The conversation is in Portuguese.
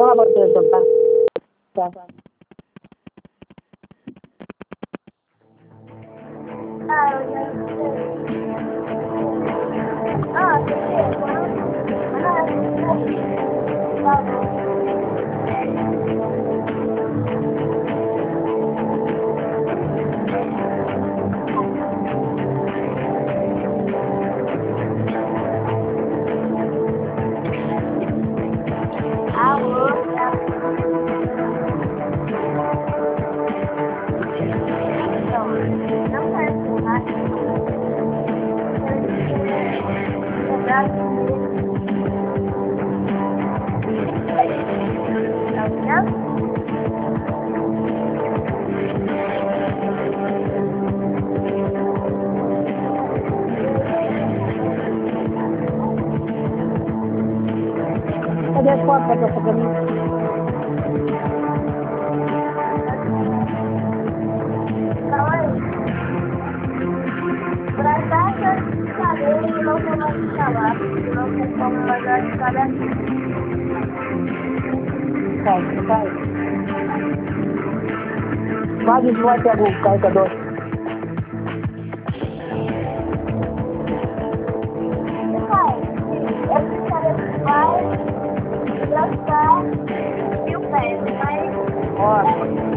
Fala você então, tá? Tá. Ah, eu já sei. Ah, a outra. Não quero pular. Cadê as fotos pra passar pra mim? Pra casa de cadeira e não vou mais falar. Não tem como fazer a história aqui. Vai. Vai desligar o carregador.